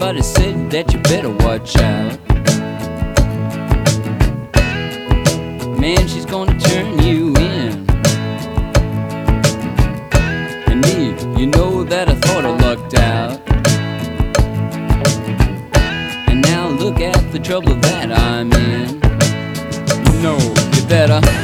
Somebody said that you better watch out. Man, she's gonna turn you in. And me, you know that I thought I lucked out. And now look at the trouble that I'm in. No, you better